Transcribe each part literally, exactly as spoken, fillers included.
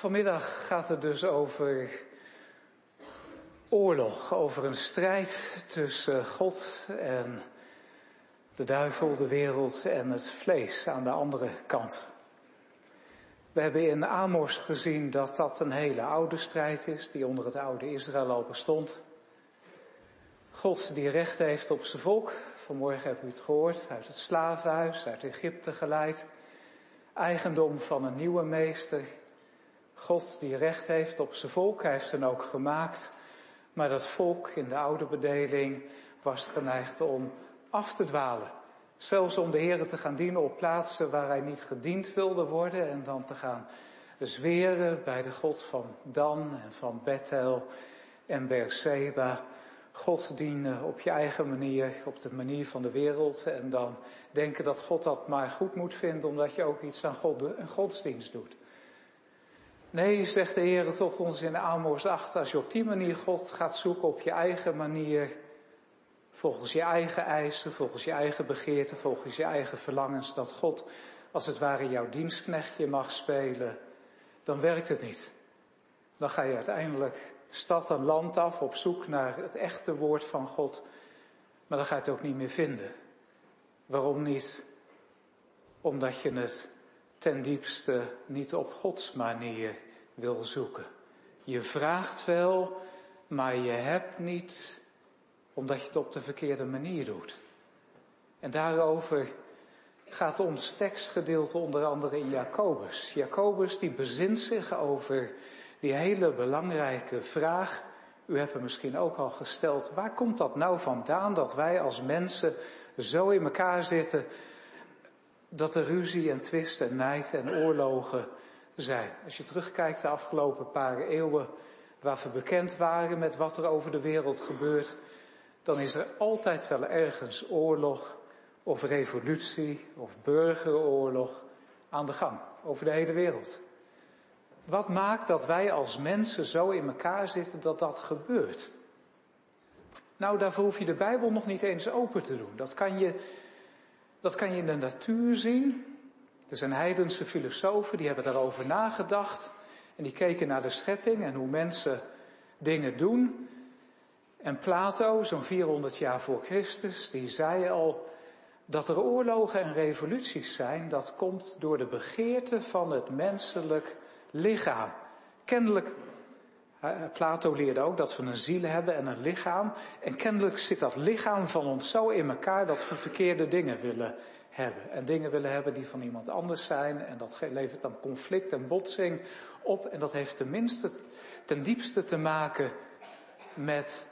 Vanmiddag gaat het dus over oorlog, over een strijd tussen God en de duivel, de wereld en het vlees aan de andere kant. We hebben in Amos gezien dat dat een hele oude strijd is, die onder het oude Israël al bestond. God die recht heeft op zijn volk, vanmorgen hebben u het gehoord, uit het slavenhuis, uit Egypte geleid. Eigendom van een nieuwe meester. God die recht heeft op zijn volk, hij heeft hen ook gemaakt. Maar dat volk in de oude bedeling was geneigd om af te dwalen. Zelfs om de Heere te gaan dienen op plaatsen waar hij niet gediend wilde worden. En dan te gaan zweren bij de God van Dan en van Bethel en Beerseba. God dienen op je eigen manier, op de manier van de wereld. En dan denken dat God dat maar goed moet vinden omdat je ook iets aan God, een godsdienst doet. Nee, zegt de Heer tot ons in Amos acht, als je op die manier God gaat zoeken op je eigen manier, volgens je eigen eisen, volgens je eigen begeerten, volgens je eigen verlangens, dat God als het ware jouw dienstknechtje mag spelen, dan werkt het niet. Dan ga je uiteindelijk stad en land af op zoek naar het echte woord van God, maar dan ga je het ook niet meer vinden. Waarom niet? Omdat je het ten diepste niet op Gods manier wil zoeken. Je vraagt wel, maar je hebt niet, omdat je het op de verkeerde manier doet. En daarover gaat ons tekstgedeelte onder andere in Jacobus. Jacobus die bezint zich over die hele belangrijke vraag. U hebt hem misschien ook al gesteld. Waar komt dat nou vandaan dat wij als mensen zo in elkaar zitten dat er ruzie en twist en nijd en oorlogen zijn? Als je terugkijkt de afgelopen paar eeuwen waar we bekend waren met wat er over de wereld gebeurt, dan is er altijd wel ergens oorlog of revolutie of burgeroorlog aan de gang over de hele wereld. Wat maakt dat wij als mensen zo in elkaar zitten dat dat gebeurt? Nou, daarvoor hoef je de Bijbel nog niet eens open te doen. Dat kan je, dat kan je in de natuur zien. Er zijn heidense filosofen die hebben daarover nagedacht. En die keken naar de schepping en hoe mensen dingen doen. En Plato, zo'n vierhonderd jaar voor Christus, die zei al dat er oorlogen en revoluties zijn. Dat komt door de begeerte van het menselijk lichaam. Kennelijk, Plato leerde ook dat we een ziel hebben en een lichaam. En kennelijk zit dat lichaam van ons zo in elkaar dat we verkeerde dingen willen hebben. En dingen willen hebben die van iemand anders zijn. En dat levert dan conflict en botsing op. En dat heeft tenminste, ten diepste te maken met,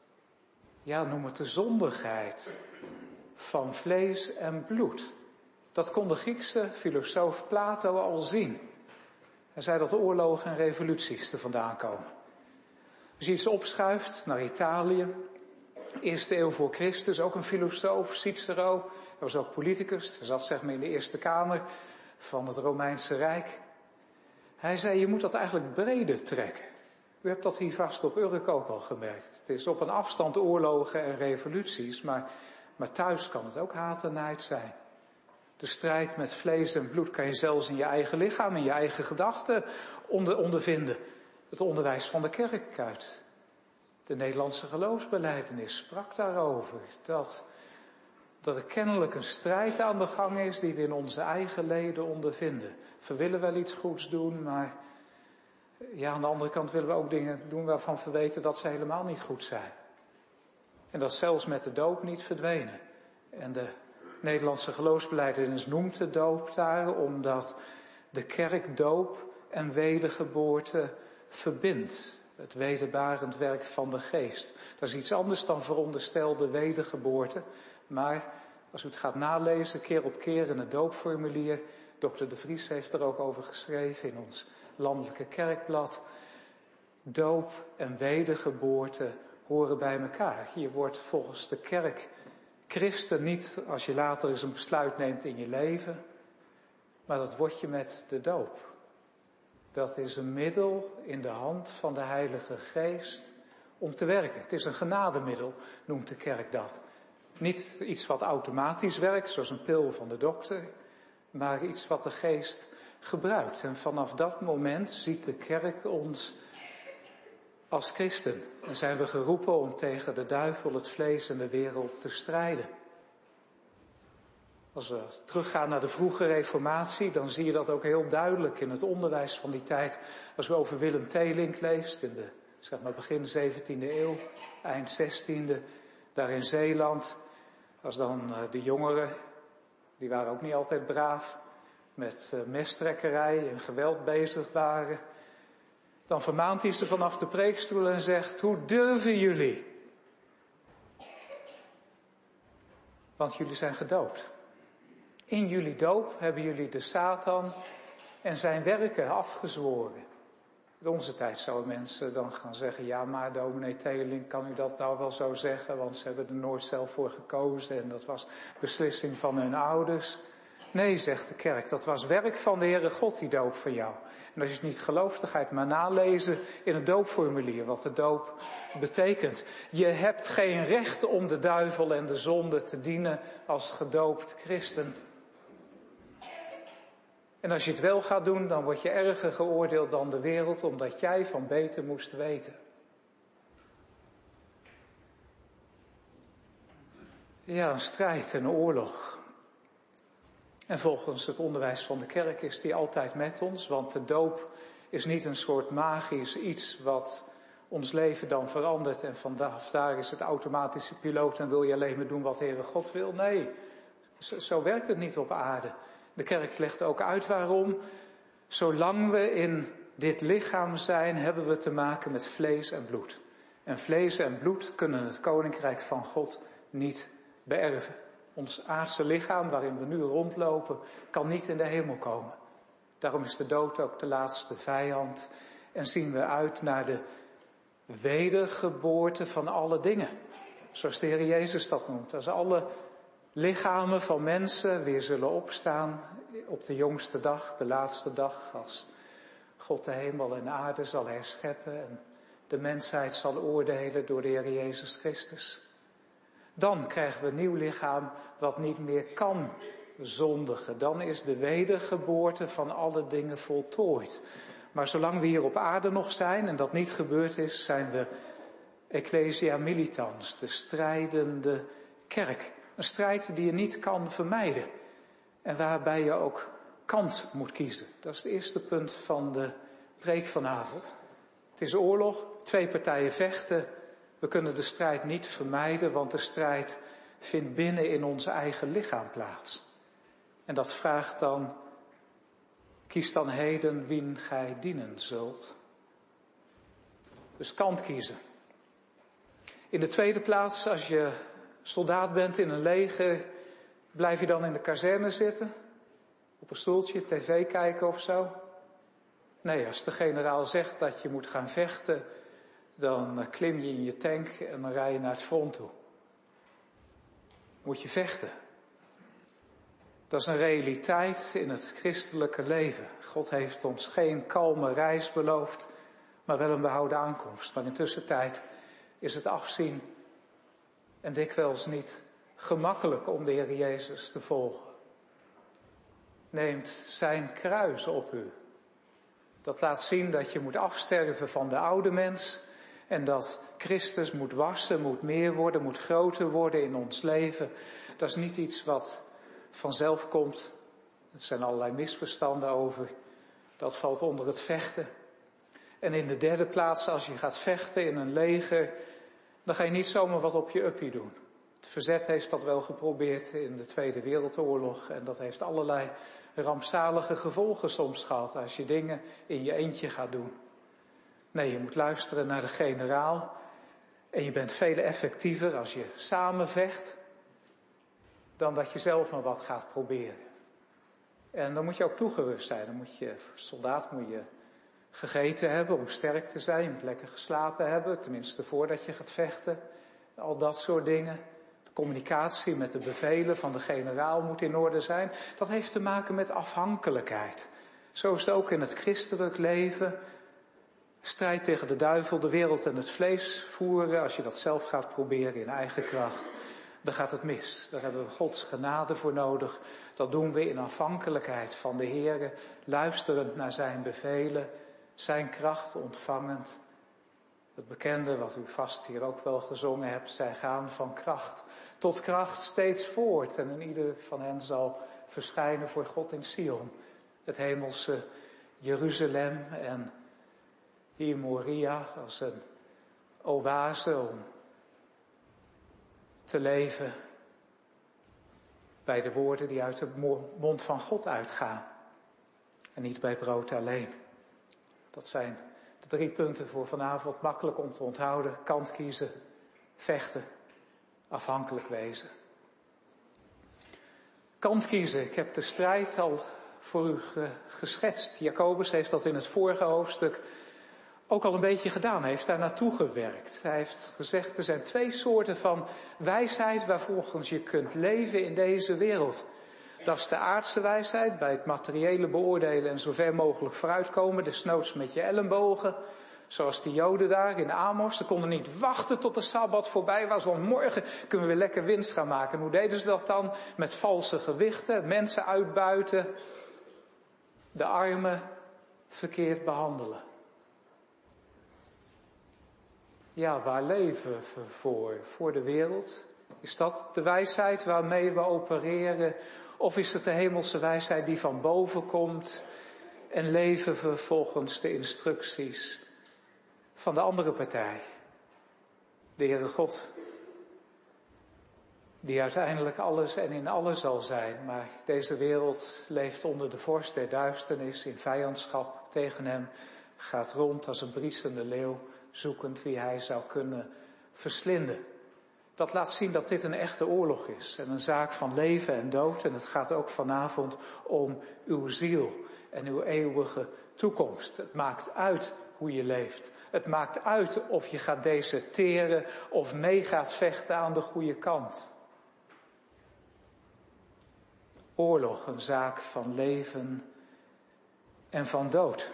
ja, noem het de zondigheid van vlees en bloed. Dat kon de Griekse filosoof Plato al zien. Hij zei dat oorlogen en revoluties er vandaan komen. Als je iets opschuift naar Italië, eerste eeuw voor Christus, ook een filosoof, Cicero, hij was ook politicus, hij zat zeg maar in de Eerste Kamer van het Romeinse Rijk. Hij zei, je moet dat eigenlijk breder trekken. U hebt dat hier vast op Urk ook al gemerkt. Het is op een afstand oorlogen en revoluties, maar, maar thuis kan het ook haat en nijd zijn. De strijd met vlees en bloed kan je zelfs in je eigen lichaam, in je eigen gedachten onder, ondervinden. Het onderwijs van de kerk uit. De Nederlandse geloofsbelijdenis sprak daarover. Dat, dat er kennelijk een strijd aan de gang is die we in onze eigen leden ondervinden. We willen wel iets goeds doen, maar ja, aan de andere kant willen we ook dingen doen waarvan we weten dat ze helemaal niet goed zijn. En dat is zelfs met de doop niet verdwenen. En de Nederlandse geloofsbelijdenis noemt de doop daar omdat de kerk doop en wedergeboorte verbindt. Het wederbarend werk van de geest. Dat is iets anders dan veronderstelde wedergeboorte. Maar als u het gaat nalezen, keer op keer in het doopformulier. dokter De Vries heeft er ook over geschreven in ons landelijke kerkblad. Doop en wedergeboorte horen bij elkaar. Hier wordt volgens de kerk christen niet als je later eens een besluit neemt in je leven. Maar dat word je met de doop. Dat is een middel in de hand van de Heilige Geest om te werken. Het is een genademiddel, noemt de kerk dat. Niet iets wat automatisch werkt, zoals een pil van de dokter. Maar iets wat de Geest gebruikt. En vanaf dat moment ziet de kerk ons als christen. En zijn we geroepen om tegen de duivel, het vlees en de wereld te strijden. Als we teruggaan naar de vroege reformatie, dan zie je dat ook heel duidelijk in het onderwijs van die tijd. Als we over Willem Teelink leest, in de zeg maar begin zeventiende eeuw, eind zestiende, daar in Zeeland. Als dan de jongeren, die waren ook niet altijd braaf, met mestrekkerij en geweld bezig waren. Dan vermaant hij ze vanaf de preekstoel en zegt, hoe durven jullie? Want jullie zijn gedoopt. In jullie doop hebben jullie de Satan en zijn werken afgezworen. In onze tijd zouden mensen dan gaan zeggen, ja maar dominee Teelink, kan u dat nou wel zo zeggen? Want ze hebben er nooit zelf voor gekozen en dat was beslissing van hun ouders. Nee, zegt de kerk, dat was werk van de Heere God, die doop van jou. En als je het niet gelooft, dan ga je het maar nalezen in het doopformulier, wat de doop betekent. Je hebt geen recht om de duivel en de zonde te dienen als gedoopt christen. En als je het wel gaat doen, dan word je erger geoordeeld dan de wereld, omdat jij van beter moest weten. Ja, een strijd, een oorlog. En volgens het onderwijs van de kerk is die altijd met ons, want de doop is niet een soort magisch iets wat ons leven dan verandert en vanaf daar is het automatische piloot en wil je alleen maar doen wat de Heere God wil. Nee, zo, zo werkt het niet op aarde. De kerk legt ook uit waarom. Zolang we in dit lichaam zijn, hebben we te maken met vlees en bloed. En vlees en bloed kunnen het koninkrijk van God niet beërven. Ons aardse lichaam, waarin we nu rondlopen, kan niet in de hemel komen. Daarom is de dood ook de laatste vijand. En zien we uit naar de wedergeboorte van alle dingen. Zoals de Heer Jezus dat noemt. Als alle lichamen van mensen weer zullen opstaan op de jongste dag, de laatste dag, als God de hemel en aarde zal herscheppen en de mensheid zal oordelen door de Heer Jezus Christus. Dan krijgen we een nieuw lichaam wat niet meer kan zondigen. Dan is de wedergeboorte van alle dingen voltooid. Maar zolang we hier op aarde nog zijn en dat niet gebeurd is, zijn we Ecclesia Militans, de strijdende kerk. Een strijd die je niet kan vermijden. En waarbij je ook kant moet kiezen. Dat is het eerste punt van de preek vanavond. Het is oorlog, twee partijen vechten. We kunnen de strijd niet vermijden, want de strijd vindt binnen in ons eigen lichaam plaats. En dat vraagt dan, kies dan heden wien gij dienen zult. Dus kant kiezen. In de tweede plaats, als je soldaat bent in een leger, blijf je dan in de kazerne zitten? Op een stoeltje, tv kijken of zo? Nee, als de generaal zegt dat je moet gaan vechten, dan klim je in je tank en dan rij je naar het front toe. Moet je vechten. Dat is een realiteit in het christelijke leven. God heeft ons geen kalme reis beloofd, maar wel een behouden aankomst. Maar in tussentijd is het afzien en dikwijls niet gemakkelijk om de Heer Jezus te volgen. Neemt zijn kruis op u. Dat laat zien dat je moet afsterven van de oude mens en dat Christus moet wassen, moet meer worden, moet groter worden in ons leven. Dat is niet iets wat vanzelf komt. Er zijn allerlei misverstanden over. Dat valt onder het vechten. En in de derde plaats, als je gaat vechten in een leger, dan ga je niet zomaar wat op je uppie doen. Het verzet heeft dat wel geprobeerd in de Tweede Wereldoorlog en dat heeft allerlei rampzalige gevolgen soms gehad als je dingen in je eentje gaat doen. Nee, je moet luisteren naar de generaal en je bent veel effectiever als je samen vecht dan dat je zelf maar wat gaat proberen. En dan moet je ook toegerust zijn. Dan moet je, soldaat moet je gegeten hebben om sterk te zijn. Je moet lekker geslapen hebben, tenminste voordat je gaat vechten. Al dat soort dingen. De communicatie met de bevelen van de generaal moet in orde zijn. Dat heeft te maken met afhankelijkheid. Zo is het ook in het christelijk leven. Strijd tegen de duivel, de wereld en het vlees voeren. Als je dat zelf gaat proberen in eigen kracht, dan gaat het mis. Daar hebben we Gods genade voor nodig. Dat doen we in afhankelijkheid van de Heere, luisterend naar zijn bevelen, zijn kracht ontvangend. Het bekende, wat u vast hier ook wel gezongen hebt, zij gaan van kracht tot kracht steeds voort. En in ieder van hen zal verschijnen voor God in Sion, het hemelse Jeruzalem, en hier Moria als een oase om te leven bij de woorden die uit de mond van God uitgaan. En niet bij brood alleen. Dat zijn de drie punten voor vanavond, makkelijk om te onthouden. Kant kiezen, vechten, afhankelijk wezen. Kant kiezen, ik heb de strijd al voor u geschetst. Jacobus heeft dat in het vorige hoofdstuk ook al een beetje gedaan, heeft daar naartoe gewerkt. Hij heeft gezegd, er zijn twee soorten van wijsheid waarvolgens je kunt leven in deze wereld. Dat is de aardse wijsheid, bij het materiële beoordelen en zo ver mogelijk vooruitkomen, desnoods met je ellebogen. Zoals die Joden daar in Amos, ze konden niet wachten tot de Sabbat voorbij was, want morgen kunnen we weer lekker winst gaan maken. En hoe deden ze dat dan? Met valse gewichten, mensen uitbuiten, de armen verkeerd behandelen. Ja, waar leven we voor? Voor de wereld? Is dat de wijsheid waarmee we opereren? Of is het de hemelse wijsheid die van boven komt en leven we volgens de instructies van de andere partij? De Heere God, die uiteindelijk alles en in alles zal zijn. Maar deze wereld leeft onder de vorst der duisternis, in vijandschap tegen hem, gaat rond als een briesende leeuw, zoekend wie hij zou kunnen verslinden. Dat laat zien dat dit een echte oorlog is en een zaak van leven en dood. En het gaat ook vanavond om uw ziel en uw eeuwige toekomst. Het maakt uit hoe je leeft. Het maakt uit of je gaat deserteren of mee gaat vechten aan de goede kant. Oorlog, een zaak van leven en van dood.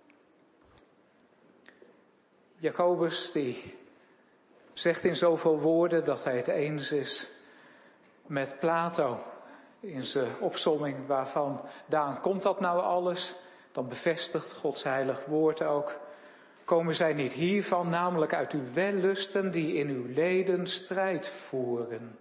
Jacobus die zegt in zoveel woorden dat hij het eens is met Plato. In zijn opsomming waarvan Daan komt dat nou alles, dan bevestigt Gods heilig woord ook. Komen zij niet hiervan, namelijk uit uw wellusten die in uw leden strijd voeren?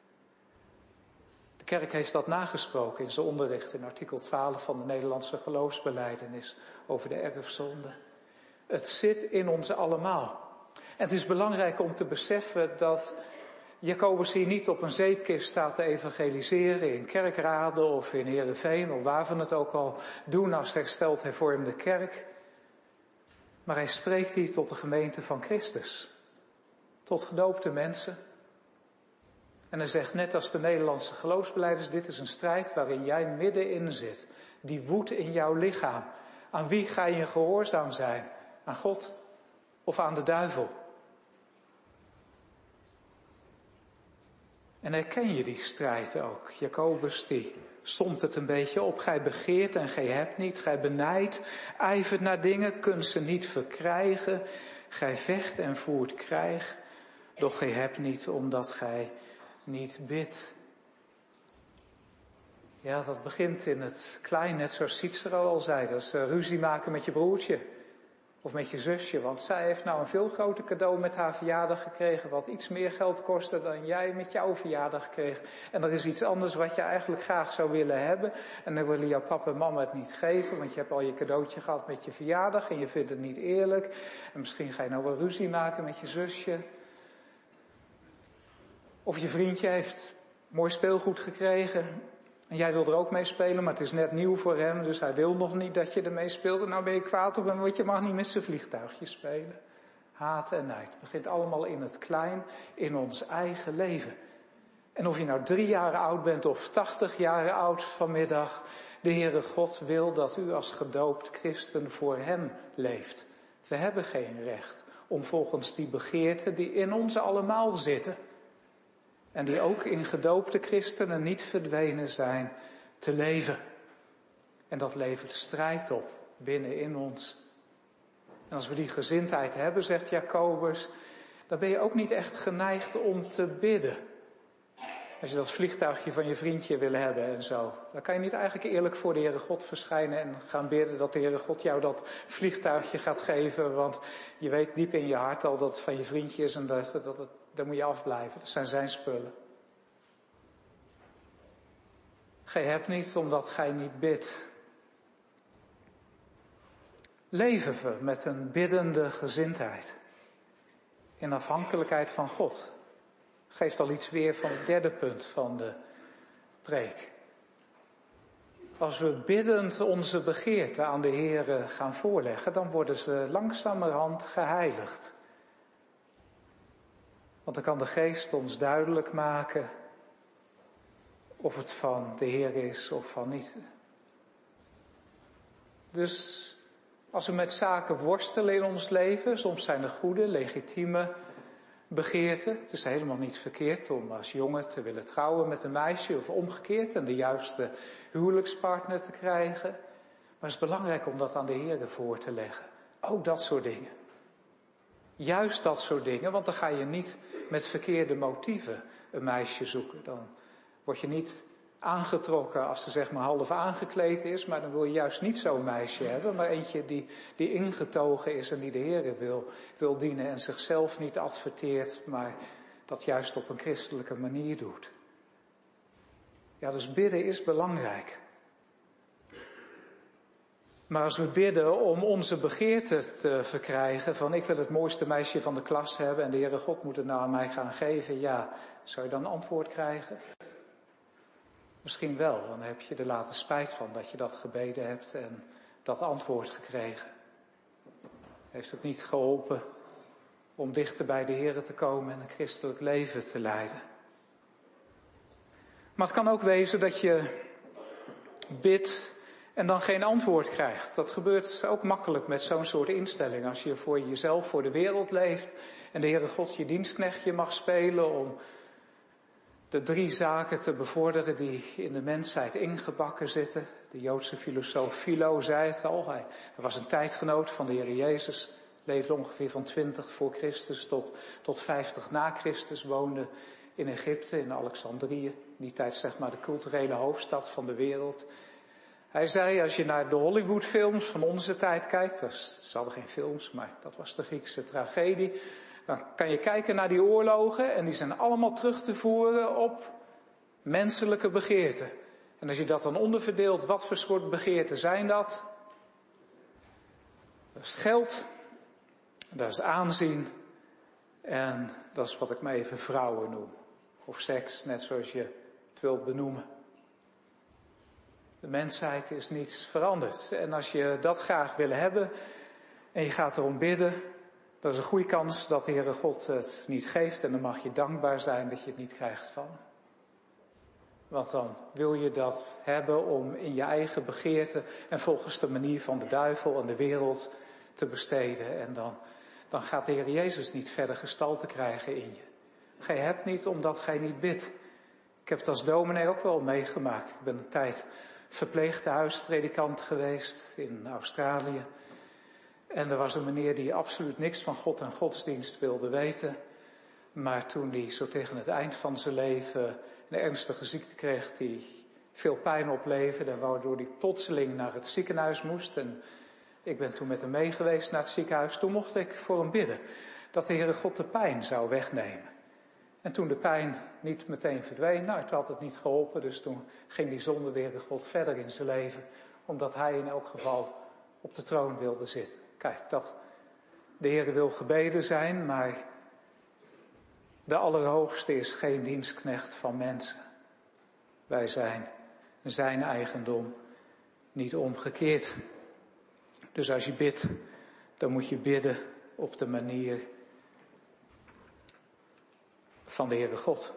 De kerk heeft dat nagesproken in zijn onderricht in artikel twaalf van de Nederlandse geloofsbelijdenis over de erfzonde. Het zit in ons allemaal. En het is belangrijk om te beseffen dat Jacobus hier niet op een zeepkist staat te evangeliseren in kerkraden of in Heerenveen of waar we het ook al doen als hersteld hervormde kerk. Maar hij spreekt hier tot de gemeente van Christus. Tot gedoopte mensen. En hij zegt net als de Nederlandse geloofsbelijders, dit is een strijd waarin jij middenin zit. Die woedt in jouw lichaam. Aan wie ga je gehoorzaam zijn? Aan God of aan de duivel? En herken je die strijd ook? Jacobus die somt het een beetje op. Gij begeert en gij hebt niet. Gij benijdt, ijvert naar dingen, kunt ze niet verkrijgen. Gij vecht en voert krijg, doch gij hebt niet omdat gij niet bidt. Ja, dat begint in het klein, net zoals Cicero al zei. Dat is uh, ruzie maken met je broertje. Of met je zusje, want zij heeft nou een veel groter cadeau met haar verjaardag gekregen, wat iets meer geld kostte dan jij met jouw verjaardag kreeg. En er is iets anders wat je eigenlijk graag zou willen hebben. En dan willen jouw papa en mama het niet geven, want je hebt al je cadeautje gehad met je verjaardag en je vindt het niet eerlijk. En misschien ga je nou wel ruzie maken met je zusje. Of je vriendje heeft mooi speelgoed gekregen. En jij wil er ook mee spelen, maar het is net nieuw voor hem, dus hij wil nog niet dat je ermee speelt. En nou ben je kwaad op hem, want je mag niet met zijn vliegtuigje spelen. Haat en nijd. Het begint allemaal in het klein, in ons eigen leven. En of je nou drie jaar oud bent of tachtig jaar oud vanmiddag, de Heere God wil dat u als gedoopt christen voor hem leeft. We hebben geen recht om volgens die begeerten die in ons allemaal zitten, en die ook in gedoopte christenen niet verdwenen zijn, te leven. En dat levert strijd op binnenin ons. En als we die gezindheid hebben, zegt Jacobus, dan ben je ook niet echt geneigd om te bidden. Als je dat vliegtuigje van je vriendje wil hebben en zo. Dan kan je niet eigenlijk eerlijk voor de Heere God verschijnen en gaan bidden dat de Heere God jou dat vliegtuigje gaat geven. Want je weet diep in je hart al dat het van je vriendje is en dat, dat, dat, daar moet je afblijven. Dat zijn zijn spullen. Gij hebt niet omdat gij niet bidt. Leven we met een biddende gezindheid. In afhankelijkheid van God. Geeft al iets weer van het derde punt van de preek. Als we biddend onze begeerten aan de Heere gaan voorleggen, dan worden ze langzamerhand geheiligd. Want dan kan de Geest ons duidelijk maken of het van de Heer is of van niet. Dus als we met zaken worstelen in ons leven, soms zijn er goede, legitieme begeerten. Het is helemaal niet verkeerd om als jongen te willen trouwen met een meisje of omgekeerd en de juiste huwelijkspartner te krijgen. Maar het is belangrijk om dat aan de Heer voor te leggen. Ook dat soort dingen. Juist dat soort dingen, want dan ga je niet met verkeerde motieven een meisje zoeken. Dan word je niet aangetrokken als ze zeg maar half aangekleed is, maar dan wil je juist niet zo'n meisje hebben, maar eentje die, die ingetogen is en die de Heere wil, wil dienen en zichzelf niet adverteert, maar dat juist op een christelijke manier doet. Ja, dus bidden is belangrijk. Maar als we bidden om onze begeerte te verkrijgen, van ik wil het mooiste meisje van de klas hebben en de Heere God moet het nou aan mij gaan geven, ja, zou je dan een antwoord krijgen? Misschien wel, dan heb je er later spijt van dat je dat gebeden hebt en dat antwoord gekregen. Heeft het niet geholpen om dichter bij de Heere te komen en een christelijk leven te leiden. Maar het kan ook wezen dat je bidt en dan geen antwoord krijgt. Dat gebeurt ook makkelijk met zo'n soort instelling. Als je voor jezelf, voor de wereld leeft en de Heere God je dienstknechtje mag spelen om de drie zaken te bevorderen die in de mensheid ingebakken zitten. De Joodse filosoof Philo zei het al. Hij was een tijdgenoot van de Heer Jezus. Leefde ongeveer van twintig voor Christus tot, tot vijftig na Christus. Woonde in Egypte, in Alexandrië. In die tijd zeg maar de culturele hoofdstad van de wereld. Hij zei, als je naar de Hollywoodfilms van onze tijd kijkt. Dus, ze hadden geen films, maar dat was de Griekse tragedie. Dan kan je kijken naar die oorlogen en die zijn allemaal terug te voeren op menselijke begeerten. En als je dat dan onderverdeelt, wat voor soort begeerten zijn dat? Dat is geld, dat is aanzien en dat is wat ik maar even vrouwen noem. Of seks, net zoals je het wilt benoemen. De mensheid is niets veranderd. En als je dat graag wil hebben en je gaat erom bidden, dat is een goede kans dat de Heere God het niet geeft en dan mag je dankbaar zijn dat je het niet krijgt van hem. Want dan wil je dat hebben om in je eigen begeerte en volgens de manier van de duivel en de wereld te besteden. En dan, dan gaat de Heer Jezus niet verder gestalte krijgen in je. Gij hebt niet omdat gij niet bidt. Ik heb het als dominee ook wel meegemaakt. Ik ben een tijd verpleegtehuispredikant geweest in Australië. En er was een meneer die absoluut niks van God en godsdienst wilde weten. Maar toen hij zo tegen het eind van zijn leven een ernstige ziekte kreeg die veel pijn opleverde, waardoor hij plotseling naar het ziekenhuis moest. En ik ben toen met hem mee geweest naar het ziekenhuis. Toen mocht ik voor hem bidden dat de Heere God de pijn zou wegnemen. En toen de pijn niet meteen verdween, nou, het had het niet geholpen. Dus toen ging hij zonder de Heere God verder in zijn leven. Omdat hij in elk geval op de troon wilde zitten. Kijk, dat de Heere wil gebeden zijn, maar de Allerhoogste is geen dienstknecht van mensen. Wij zijn zijn eigendom, niet omgekeerd. Dus als je bidt, dan moet je bidden op de manier van de Heere God.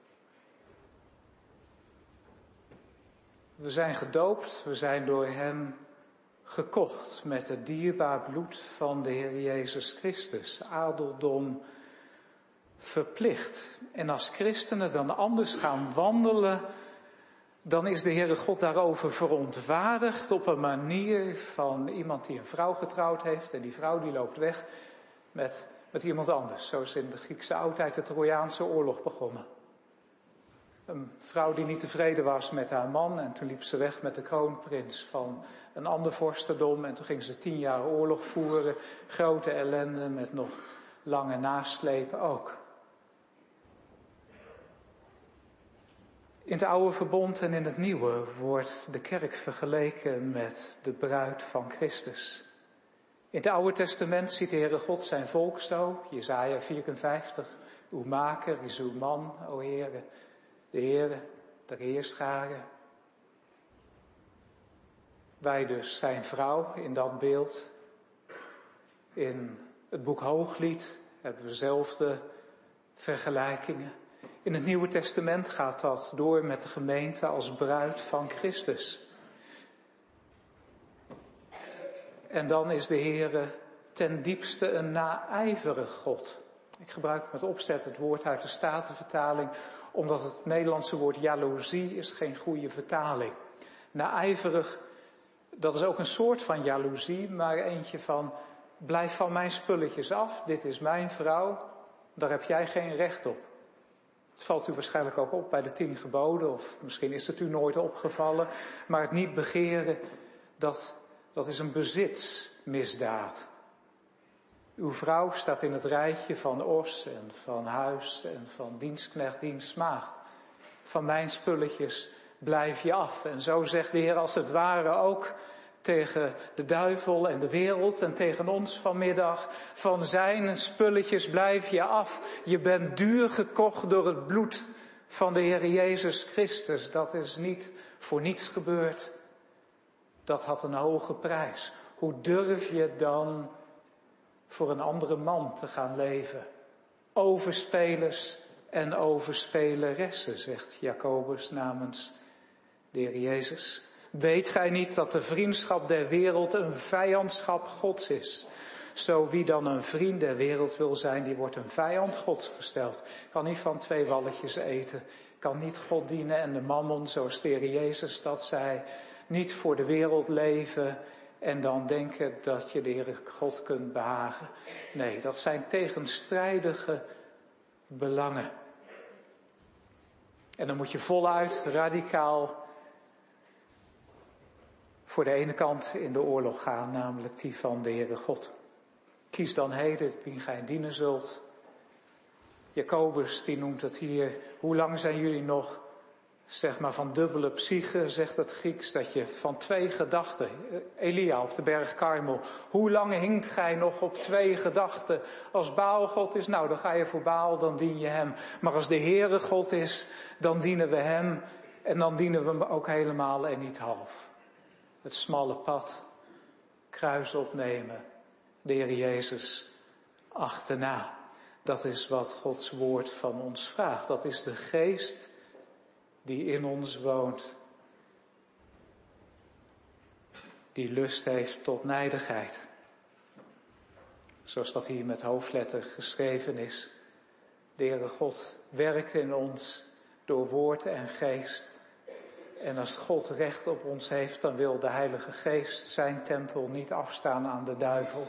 We zijn gedoopt, we zijn door hem gekocht met het dierbaar bloed van de Heer Jezus Christus. Adeldom verplicht. En als christenen dan anders gaan wandelen, dan is de Heere God daarover verontwaardigd op een manier van iemand die een vrouw getrouwd heeft en die vrouw die loopt weg met, met iemand anders. Zo is in de Griekse oudheid de Trojaanse oorlog begonnen. Een vrouw die niet tevreden was met haar man en toen liep ze weg met de kroonprins van een ander vorstendom en toen ging ze tien jaar oorlog voeren. Grote ellende met nog lange naslepen ook. In het oude verbond en in het nieuwe wordt de kerk vergeleken met de bruid van Christus. In het Oude Testament ziet de Heere God zijn volk zo, Jesaja vierenvijftig, uw maker is uw man, o Heere, de Heere, de heerscharen. Wij dus zijn vrouw in dat beeld. In het boek Hooglied hebben we dezelfde vergelijkingen. In het Nieuwe Testament gaat dat door met de gemeente als bruid van Christus. En dan is de Heere ten diepste een naijverig God. Ik gebruik met opzet het woord uit de Statenvertaling, omdat het Nederlandse woord jaloezie is geen goede vertaling. Naijverig, dat is ook een soort van jaloezie, maar eentje van, blijf van mijn spulletjes af, dit is mijn vrouw, daar heb jij geen recht op. Het valt u waarschijnlijk ook op bij de tien geboden, of misschien is het u nooit opgevallen, maar het niet begeren, dat, dat is een bezitsmisdaad. Uw vrouw staat in het rijtje van os en van huis en van dienstknecht, dienstmaagd. Van mijn spulletjes blijf je af. En zo zegt de Heer als het ware ook tegen de duivel en de wereld en tegen ons vanmiddag. Van zijn spulletjes blijf je af. Je bent duur gekocht door het bloed van de Heer Jezus Christus. Dat is niet voor niets gebeurd. Dat had een hoge prijs. Hoe durf je dan voor een andere man te gaan leven? Overspelers en overspeleressen, zegt Jacobus namens de Heer Jezus. Weet gij niet dat de vriendschap der wereld een vijandschap Gods is? Zo wie dan een vriend der wereld wil zijn, die wordt een vijand Gods gesteld. Kan niet van twee walletjes eten, kan niet God dienen en de mammon, zoals de Heer Jezus dat zei, niet voor de wereld leven en dan denken dat je de Heere God kunt behagen. Nee, dat zijn tegenstrijdige belangen. En dan moet je voluit, radicaal voor de ene kant in de oorlog gaan, namelijk die van de Heere God. Kies dan heden wie gij dienen zult. Jacobus die noemt het hier, hoe lang zijn jullie nog, zeg maar van dubbele psyche, zegt het Grieks, dat je van twee gedachten, Elia op de berg Karmel, hoe lang hinkt gij nog op twee gedachten? Als Baal God is, nou dan ga je voor Baal, dan dien je hem. Maar als de Heere God is, dan dienen we hem en dan dienen we hem ook helemaal en niet half. Het smalle pad, kruis opnemen, de Heer Jezus achterna. Dat is wat Gods woord van ons vraagt. Dat is de geest die in ons woont. Die lust heeft tot nijdigheid. Zoals dat hier met hoofdletter geschreven is. De Heere God werkt in ons door woord en geest. En als God recht op ons heeft, dan wil de Heilige Geest zijn tempel niet afstaan aan de duivel.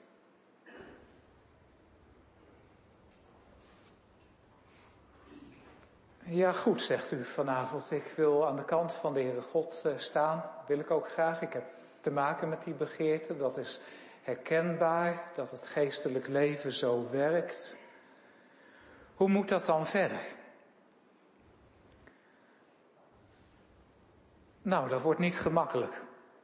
Ja goed, zegt u vanavond, ik wil aan de kant van de Heere God staan. Wil ik ook graag. Ik heb te maken met die begeerte. Dat is herkenbaar, dat het geestelijk leven zo werkt. Hoe moet dat dan verder? Nou, dat wordt niet gemakkelijk.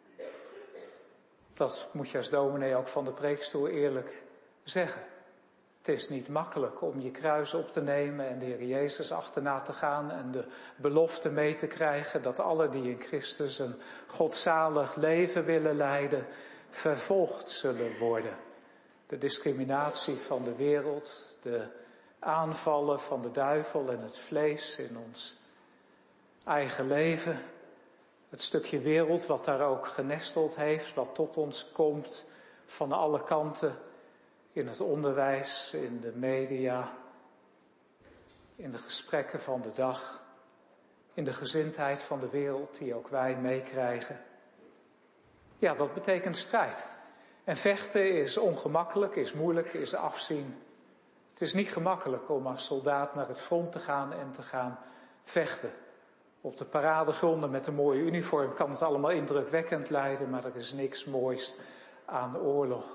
Dat moet je als dominee ook van de preekstoel eerlijk zeggen. Het is niet makkelijk om je kruis op te nemen en de Heer Jezus achterna te gaan en de belofte mee te krijgen dat alle die in Christus een godzalig leven willen leiden, vervolgd zullen worden. De discriminatie van de wereld, de aanvallen van de duivel en het vlees in ons eigen leven, het stukje wereld wat daar ook genesteld heeft, wat tot ons komt van alle kanten, in het onderwijs, in de media, in de gesprekken van de dag, in de gezindheid van de wereld die ook wij meekrijgen. Ja, dat betekent strijd. En vechten is ongemakkelijk, is moeilijk, is afzien. Het is niet gemakkelijk om als soldaat naar het front te gaan en te gaan vechten. Op de paradegronden met een mooie uniform kan het allemaal indrukwekkend lijken, maar er is niks moois aan oorlog.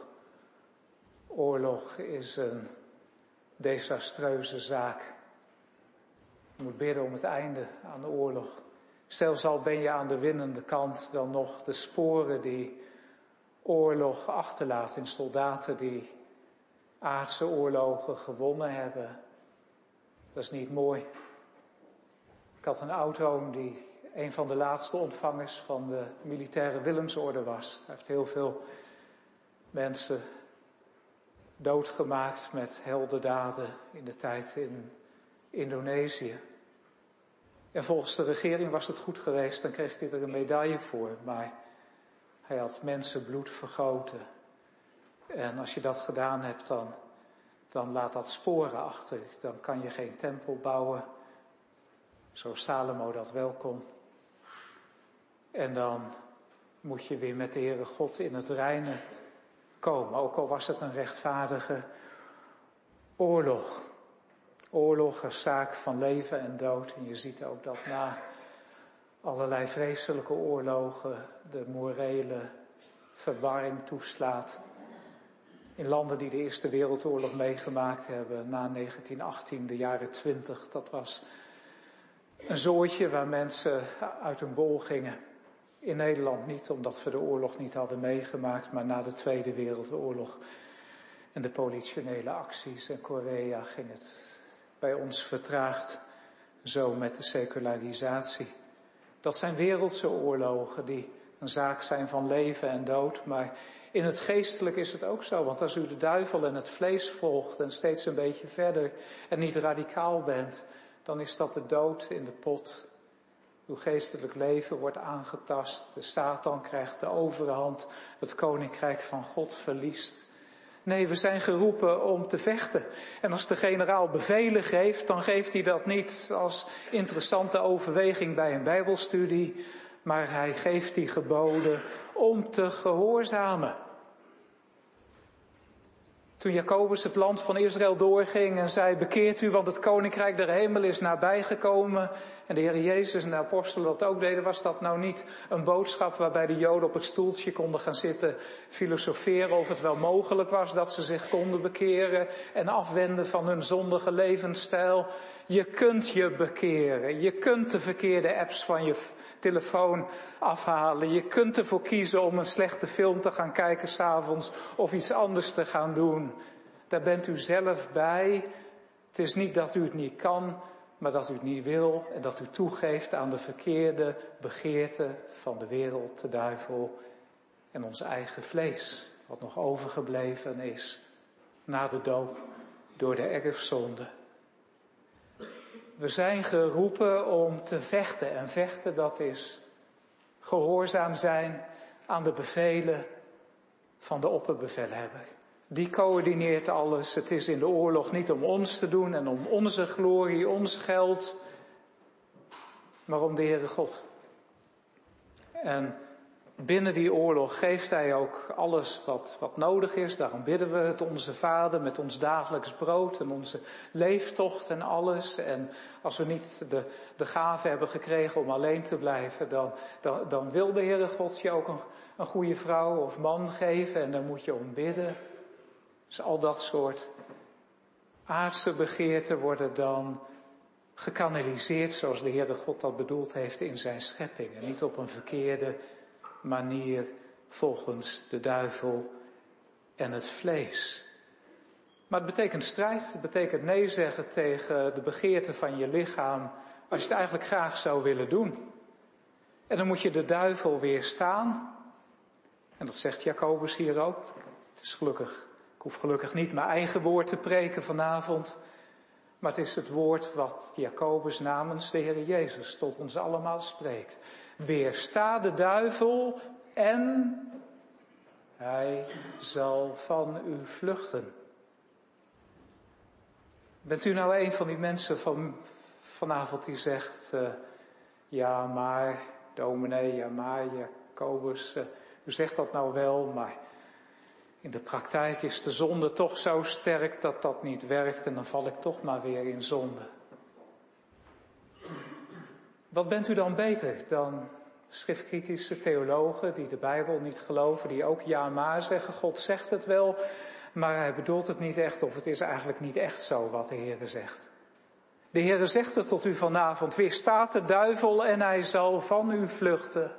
Oorlog is een desastreuze zaak. Je moet bidden om het einde aan de oorlog. Zelfs al ben je aan de winnende kant, dan nog de sporen die oorlog achterlaat in soldaten die aardse oorlogen gewonnen hebben. Dat is niet mooi. Ik had een oud-oom die een van de laatste ontvangers van de militaire Willemsorde was. Hij heeft heel veel mensen doodgemaakt met heldendaden in de tijd in Indonesië. En volgens de regering was het goed geweest, dan kreeg hij er een medaille voor. Maar hij had mensenbloed vergoten. En als je dat gedaan hebt, dan, dan laat dat sporen achter. Dan kan je geen tempel bouwen, zoals Salomo dat wel kon. En dan moet je weer met de Heere God in het reine komen. Ook al was het een rechtvaardige oorlog. Oorlog is zaak van leven en dood. En je ziet ook dat na allerlei vreselijke oorlogen de morele verwarring toeslaat. In landen die de Eerste Wereldoorlog meegemaakt hebben na negentien achttien, de jaren twintig. Dat was een zooitje waar mensen uit hun bol gingen. In Nederland niet, omdat we de oorlog niet hadden meegemaakt, maar na de Tweede Wereldoorlog en de politionele acties in Korea ging het bij ons vertraagd, zo met de secularisatie. Dat zijn wereldse oorlogen die een zaak zijn van leven en dood, maar in het geestelijk is het ook zo, want als u de duivel en het vlees volgt en steeds een beetje verder en niet radicaal bent, dan is dat de dood in de pot. Uw geestelijk leven wordt aangetast, de Satan krijgt de overhand, het koninkrijk van God verliest. Nee, we zijn geroepen om te vechten. En als de generaal bevelen geeft, dan geeft hij dat niet als interessante overweging bij een bijbelstudie, maar hij geeft die geboden om te gehoorzamen. Toen Jacobus het land van Israël doorging en zei, bekeert u, want het koninkrijk der hemel is nabijgekomen. En de Heer Jezus en de apostelen dat ook deden, was dat nou niet een boodschap waarbij de Joden op het stoeltje konden gaan zitten filosoferen of het wel mogelijk was dat ze zich konden bekeren en afwenden van hun zondige levensstijl. Je kunt je bekeren, je kunt de verkeerde apps van je telefoon afhalen. Je kunt ervoor kiezen om een slechte film te gaan kijken 's avonds of iets anders te gaan doen. Daar bent u zelf bij. Het is niet dat u het niet kan, maar dat u het niet wil en dat u toegeeft aan de verkeerde begeerten van de wereld, de duivel en ons eigen vlees, wat nog overgebleven is na de doop door de erfzonde. We zijn geroepen om te vechten. En vechten, dat is gehoorzaam zijn aan de bevelen van de opperbevelhebber. Die coördineert alles. Het is in de oorlog niet om ons te doen en om onze glorie, ons geld, maar om de Heere God. En binnen die oorlog geeft hij ook alles wat, wat nodig is. Daarom bidden we het onze Vader met ons dagelijks brood en onze leeftocht en alles. En als we niet de, de gave hebben gekregen om alleen te blijven, dan, dan, dan wil de Heere God je ook een, een goede vrouw of man geven en daar moet je om bidden. Dus al dat soort aardse begeerten worden dan gekanaliseerd zoals de Heere God dat bedoeld heeft in zijn schepping. En niet op een verkeerde manier volgens de duivel en het vlees. Maar het betekent strijd. Het betekent nee zeggen tegen de begeerte van je lichaam als je het eigenlijk graag zou willen doen. En dan moet je de duivel weerstaan. En dat zegt Jacobus hier ook. Het is gelukkig, ik hoef gelukkig niet mijn eigen woord te preken vanavond. Maar het is het woord wat Jacobus namens de Heer Jezus tot ons allemaal spreekt. Weersta de duivel en hij zal van u vluchten. Bent u nou een van die mensen van vanavond die zegt, uh, ja maar dominee, ja maar Jacobus, uh, u zegt dat nou wel, maar in de praktijk is de zonde toch zo sterk dat dat niet werkt en dan val ik toch maar weer in zonde. Wat bent u dan beter dan schriftkritische theologen die de Bijbel niet geloven, die ook ja maar zeggen, God zegt het wel, maar hij bedoelt het niet echt of het is eigenlijk niet echt zo wat de Heere zegt. De Heere zegt het tot u vanavond, weerstaat de duivel en hij zal van u vluchten.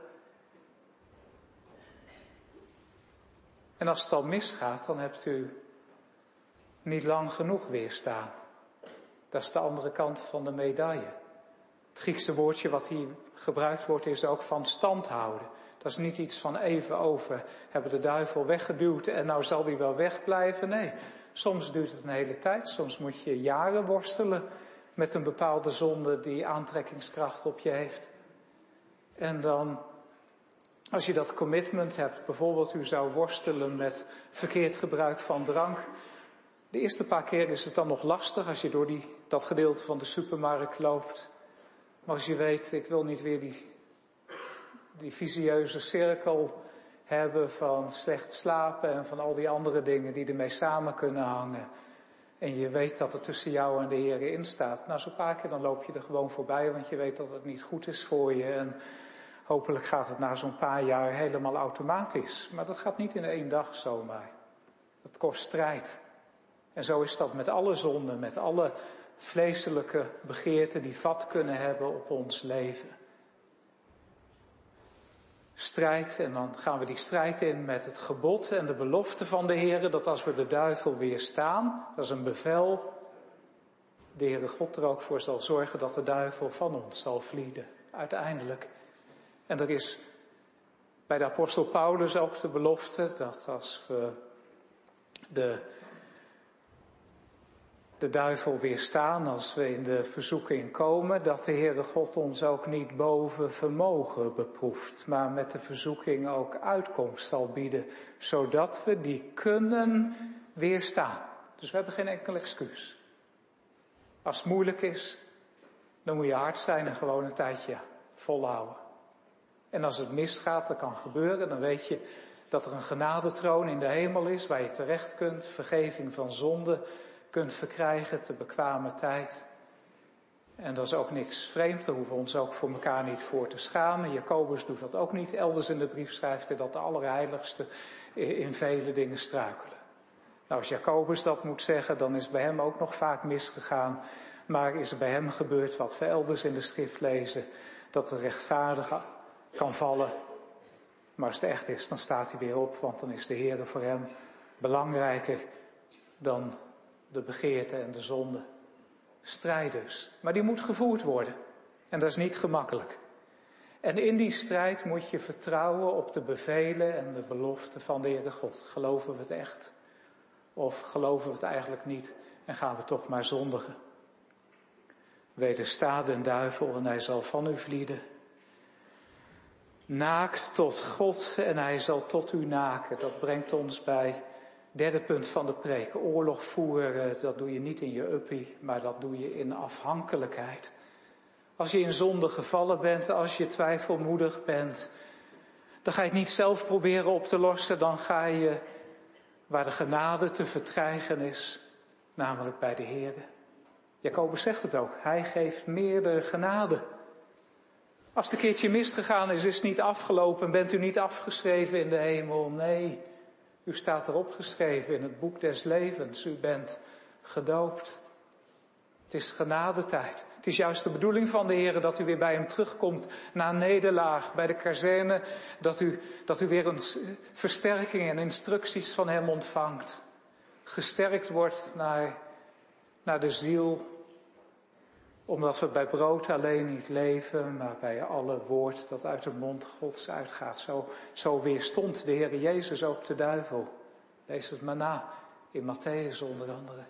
En als het dan misgaat, dan hebt u niet lang genoeg weerstaan. Dat is de andere kant van de medaille. Het Griekse woordje wat hier gebruikt wordt is ook van stand houden. Dat is niet iets van even over, hebben de duivel weggeduwd en nou zal die wel wegblijven. Nee, soms duurt het een hele tijd, soms moet je jaren worstelen met een bepaalde zonde die aantrekkingskracht op je heeft. En dan, als je dat commitment hebt, bijvoorbeeld u zou worstelen met verkeerd gebruik van drank. De eerste paar keer is het dan nog lastig als je door die, dat gedeelte van de supermarkt loopt. Maar als je weet, ik wil niet weer die, die visieuze cirkel hebben van slecht slapen en van al die andere dingen die ermee samen kunnen hangen. En je weet dat er tussen jou en de Heer in staat. Nou, zo'n paar keer dan loop je er gewoon voorbij, want je weet dat het niet goed is voor je. En hopelijk gaat het na zo'n paar jaar helemaal automatisch. Maar dat gaat niet in één dag zomaar. Dat kost strijd. En zo is dat met alle zonden, met alle vleeselijke begeerten die vat kunnen hebben op ons leven. Strijd, en dan gaan we die strijd in met het gebod en de belofte van de Heer, dat als we de duivel weerstaan, dat is een bevel, de Heere God er ook voor zal zorgen dat de duivel van ons zal vlieden, uiteindelijk. En er is bij de apostel Paulus ook de belofte dat als we de de duivel weerstaan, als we in de verzoeking komen, dat de Heere God ons ook niet boven vermogen beproeft, maar met de verzoeking ook uitkomst zal bieden, zodat we die kunnen weerstaan. Dus we hebben geen enkel excuus. Als het moeilijk is, dan moet je hard zijn en gewoon een tijdje volhouden. En als het misgaat, dat kan gebeuren, dan weet je dat er een genadetroon in de hemel is, waar je terecht kunt, vergeving van zonde kunt verkrijgen te bekwame tijd. En dat is ook niks vreemd, daar hoeven we ons ook voor elkaar niet voor te schamen. Jacobus doet dat ook niet. Elders in de brief schrijft hij dat de Allerheiligste in vele dingen struikelen. Nou, als Jacobus dat moet zeggen, dan is bij hem ook nog vaak misgegaan. Maar is er bij hem gebeurd wat we elders in de schrift lezen, dat de rechtvaardige kan vallen. Maar als het echt is, dan staat hij weer op, want dan is de Heere voor hem belangrijker dan de begeerte en de zonde. Strijd dus. Maar die moet gevoerd worden. En dat is niet gemakkelijk. En in die strijd moet je vertrouwen op de bevelen en de beloften van de Heere God. Geloven we het echt? Of geloven we het eigenlijk niet en gaan we toch maar zondigen? Wedersta den duivel en hij zal van u vlieden. Naakt tot God en hij zal tot u naken. Dat brengt ons bij derde punt van de preek. Oorlog voeren, dat doe je niet in je uppie, maar dat doe je in afhankelijkheid. Als je in zonde gevallen bent, als je twijfelmoedig bent, dan ga je het niet zelf proberen op te lossen. Dan ga je waar de genade te verkrijgen is, namelijk bij de Heere. Jacobus zegt het ook, hij geeft meerdere genade. Als het een keertje misgegaan is, is het niet afgelopen, bent u niet afgeschreven in de hemel. Nee, u staat erop geschreven in het boek des levens. U bent gedoopt. Het is genadetijd. Het is juist de bedoeling van de Heer dat u weer bij hem terugkomt na een nederlaag bij de kazerne. Dat u, dat u weer een versterking en instructies van hem ontvangt. Gesterkt wordt naar, naar de ziel. Omdat we bij brood alleen niet leven, maar bij alle woord dat uit de mond Gods uitgaat. Zo, zo weerstond de Heer Jezus ook de duivel. Lees het maar na in Matthäus onder andere.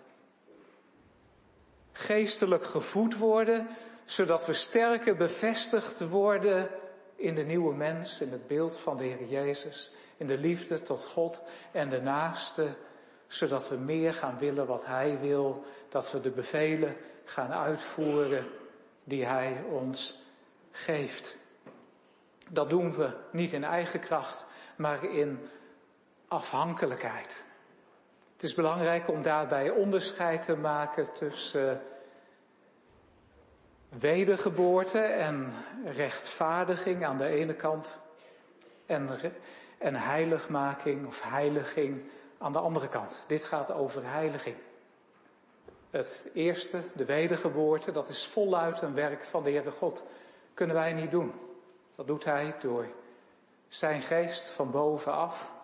Geestelijk gevoed worden, zodat we sterker bevestigd worden in de nieuwe mens, in het beeld van de Heer Jezus, in de liefde tot God en de naaste, zodat we meer gaan willen wat Hij wil, dat we de bevelen gaan uitvoeren die Hij ons geeft. Dat doen we niet in eigen kracht, maar in afhankelijkheid. Het is belangrijk om daarbij onderscheid te maken tussen wedergeboorte en rechtvaardiging aan de ene kant en, en heiligmaking of heiliging aan de andere kant. Dit gaat over heiliging. Het eerste, de wedergeboorte, dat is voluit een werk van de Heere God. Kunnen wij niet doen. Dat doet Hij door zijn geest van bovenaf.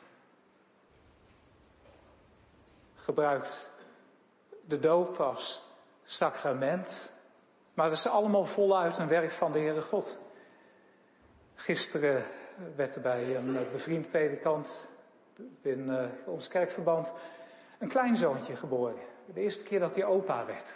Gebruikt de doop als sacrament. Maar dat is allemaal voluit een werk van de Heere God. Gisteren werd er bij een bevriend predikant in ons kerkverband een kleinzoontje geboren. De eerste keer dat hij opa werd.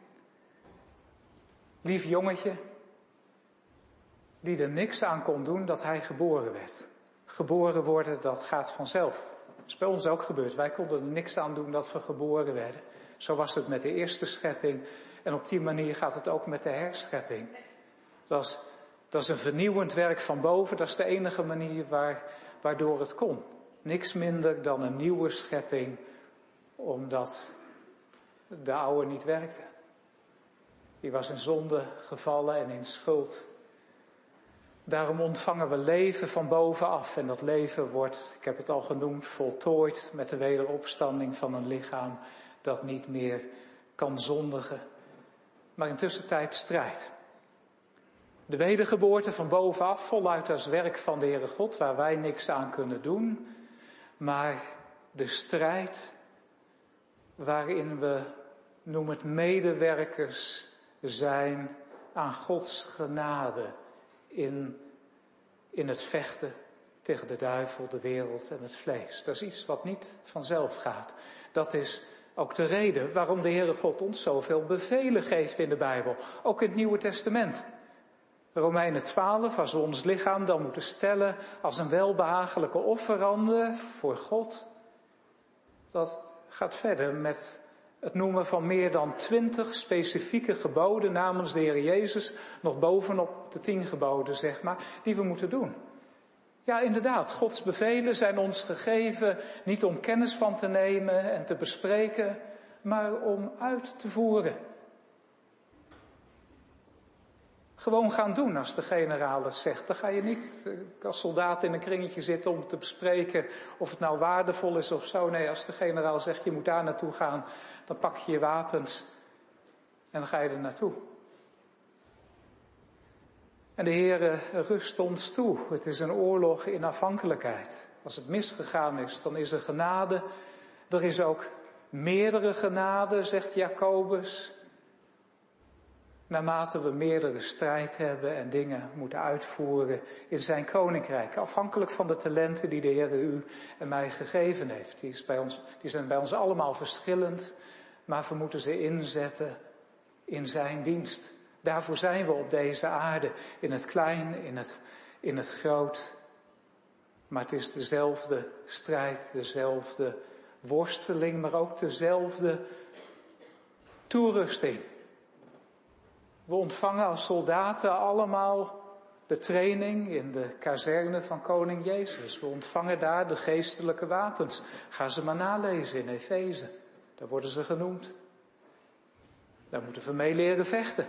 Lief jongetje, die er niks aan kon doen dat hij geboren werd. Geboren worden, dat gaat vanzelf. Dat is bij ons ook gebeurd. Wij konden er niks aan doen dat we geboren werden. Zo was het met de eerste schepping. En op die manier gaat het ook met de herschepping. Dat is, dat is een vernieuwend werk van boven. Dat is de enige manier waar, waardoor het kon. Niks minder dan een nieuwe schepping, omdat de oude niet werkte. Die was in zonde gevallen en in schuld. Daarom ontvangen we leven van bovenaf. En dat leven wordt, ik heb het al genoemd, voltooid met de wederopstanding van een lichaam dat niet meer kan zondigen, maar in tussentijd strijdt. De wedergeboorte van bovenaf, voluit als werk van de Heere God, waar wij niks aan kunnen doen. Maar de strijd waarin we, noem het, medewerkers zijn aan Gods genade in, in het vechten tegen de duivel, de wereld en het vlees. Dat is iets wat niet vanzelf gaat. Dat is ook de reden waarom de Heere God ons zoveel bevelen geeft in de Bijbel. Ook in het Nieuwe Testament. Romeinen twaalf, als we ons lichaam dan moeten stellen als een welbehagelijke offerande voor God. Dat gaat verder met het noemen van meer dan twintig specifieke geboden namens de Heer Jezus. Nog bovenop de tien geboden, zeg maar, die we moeten doen. Ja, inderdaad, Gods bevelen zijn ons gegeven niet om kennis van te nemen en te bespreken, maar om uit te voeren. Gewoon gaan doen als de generaal het zegt. Dan ga je niet als soldaat in een kringetje zitten om te bespreken of het nou waardevol is of zo. Nee, als de generaal zegt je moet daar naartoe gaan, dan pak je je wapens en dan ga je er naartoe. En de Heere rust ons toe. Het is een oorlog in afhankelijkheid. Als het misgegaan is, dan is er genade. Er is ook meerdere genade, zegt Jacobus. Naarmate we meerdere strijd hebben en dingen moeten uitvoeren in zijn koninkrijk. Afhankelijk van de talenten die de Heer u en mij gegeven heeft. Die, is bij ons, die zijn bij ons allemaal verschillend, maar we moeten ze inzetten in zijn dienst. Daarvoor zijn we op deze aarde, in het klein, in het, in het groot. Maar het is dezelfde strijd, dezelfde worsteling, maar ook dezelfde toerusting. We ontvangen als soldaten allemaal de training in de kazerne van koning Jezus. We ontvangen daar de geestelijke wapens. Ga ze maar nalezen in Efeze. Daar worden ze genoemd. Daar moeten we mee leren vechten.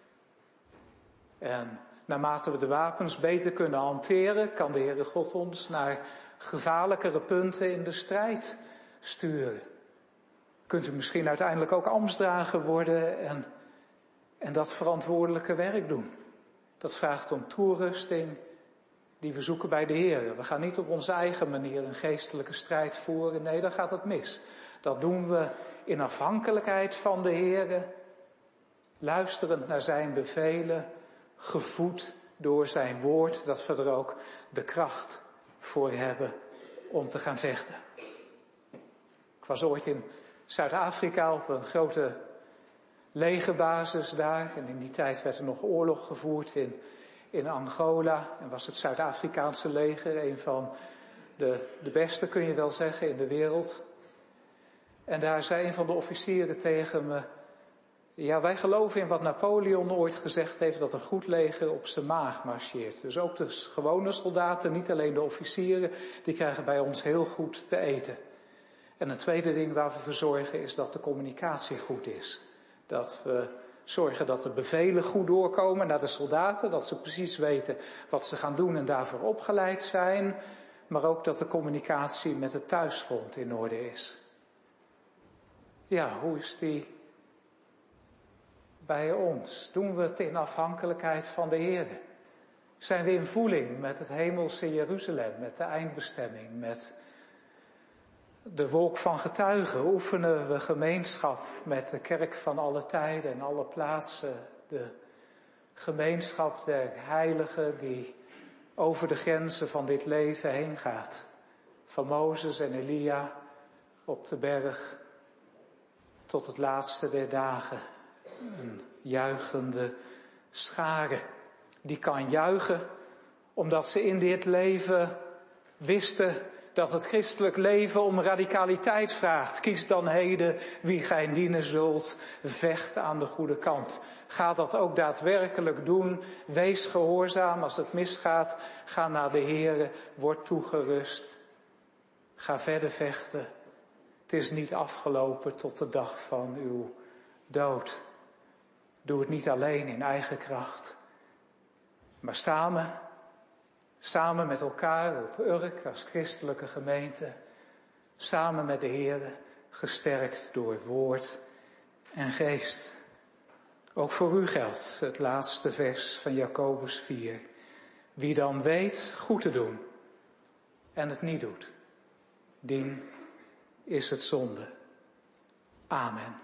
En naarmate we de wapens beter kunnen hanteren, kan de Heere God ons naar gevaarlijkere punten in de strijd sturen. Kunt u misschien uiteindelijk ook ambtsdrager worden en, en dat verantwoordelijke werk doen. Dat vraagt om toerusting die we zoeken bij de Heere. We gaan niet op onze eigen manier een geestelijke strijd voeren. Nee, dan gaat het mis. Dat doen we in afhankelijkheid van de Heere, luisterend naar zijn bevelen, gevoed door zijn woord, dat we er ook de kracht voor hebben om te gaan vechten. Ik was ooit in Zuid-Afrika op een grote legerbasis daar. En in die tijd werd er nog oorlog gevoerd in, in Angola. En was het Zuid-Afrikaanse leger een van de, de beste, kun je wel zeggen, in de wereld. En daar zei een van de officieren tegen me: ja, wij geloven in wat Napoleon ooit gezegd heeft, dat een goed leger op zijn maag marcheert. Dus ook de gewone soldaten, niet alleen de officieren, die krijgen bij ons heel goed te eten. En een tweede ding waar we voor zorgen is dat de communicatie goed is. Dat we Zorgen dat de bevelen goed doorkomen naar de soldaten, dat ze precies weten wat ze gaan doen en daarvoor opgeleid zijn. Maar ook dat de communicatie met het thuisfront in orde is. Ja, hoe is die bij ons? Doen we het in afhankelijkheid van de Heer? Zijn we in voeling met het hemelse Jeruzalem, met de eindbestemming, met de wolk van getuigen? Oefenen we gemeenschap met de kerk van alle tijden en alle plaatsen? De gemeenschap der heiligen die over de grenzen van dit leven heen gaat. Van Mozes en Elia op de berg tot het laatste der dagen. Een juichende schare. Die kan juichen omdat ze in dit leven wisten dat het christelijk leven om radicaliteit vraagt. Kies dan heden wie gij dienen zult. Vecht aan de goede kant. Ga dat ook daadwerkelijk doen. Wees gehoorzaam als het misgaat. Ga naar de Heere. Word toegerust. Ga verder vechten. Het is niet afgelopen tot de dag van uw dood. Doe het niet alleen in eigen kracht. Maar samen, samen met elkaar op Urk als christelijke gemeente. Samen met de Heere, gesterkt door woord en geest. Ook voor u geldt het laatste vers van Jacobus vier. Wie dan weet goed te doen en het niet doet, dien is het zonde. Amen.